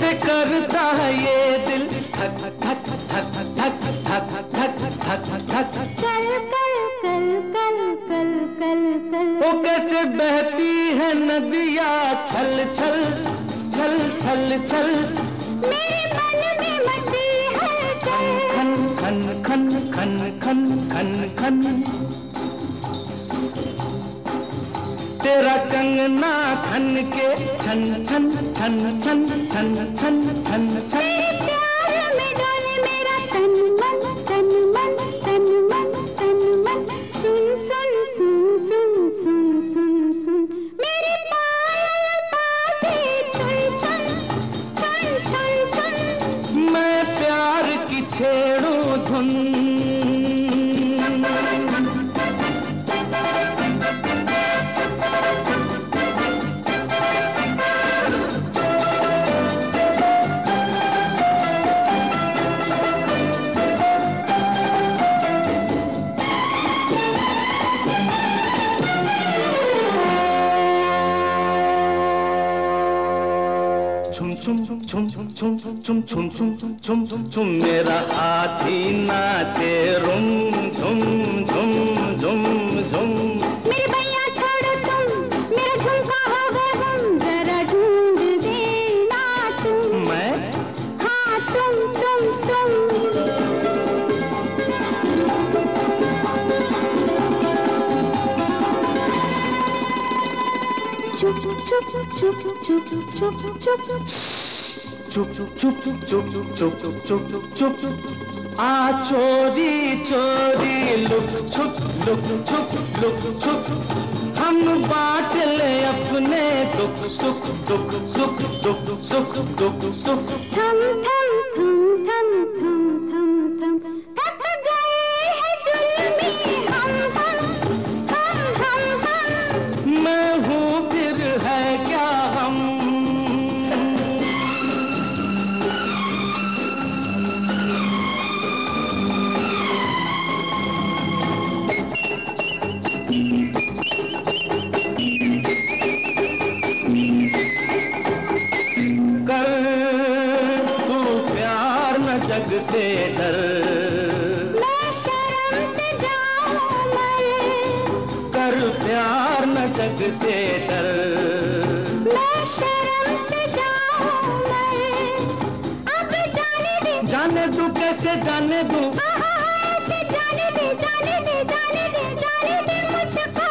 कैसे करता है ये दिल धक धक धक धक धक धक धक धक कल कल कल कल कल कल कल वो कैसे बहती है नदियाँ छल छल छल छल छल मेरे मन में मची हलचल खन खन खन खन खन खन खन तेरा कंगना खन के छन छन छन छन छन छन छन छन तेरे प्यार में डोले मेरा तन मन तन मन तन मन तन मन सुन सुन सुन सुन सुन सुन सुन मेरे पायल बाजे छुन छुन छुन छुन छुन मैं प्यार की छेड़ूं धुन छुम छुम छुम छुम छुम छुम छुम छुम छुम छुम छुम मेरा हाथी नाचे रुम झुम झुम झुम झुम मेरे भैया छोड़ो तुम मेरा झुमका होगा गुम जरा ढूंढ देना तुम मैं हाँ तुम चुप चुप चुप चुप चुप चुप चुप चुप चुप चुप चुप चुप चुप चुप आ चोरी चोरी लुक छुप हम बांट ले अपने दुख सुख दुख सुख दुख सुख दुख सुख थम थम थम थम थम थम थम थक गए हैं जुल्मी हम मैं हूँ फिर है क्या हम कर तू प्यार न जग से डर मैं शर्म से जाऊं मर कर प्यार न जग से डर मैं शर्म से जाऊं मर अब जाने दू कैसे जाने दू ऐसे जाने दे मुझको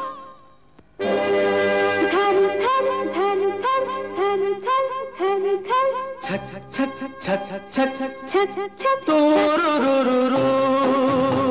घर घर घर घर घर घर घर घर छ छ छ छ छ छ छ छ छ छ तो रो रो रो रो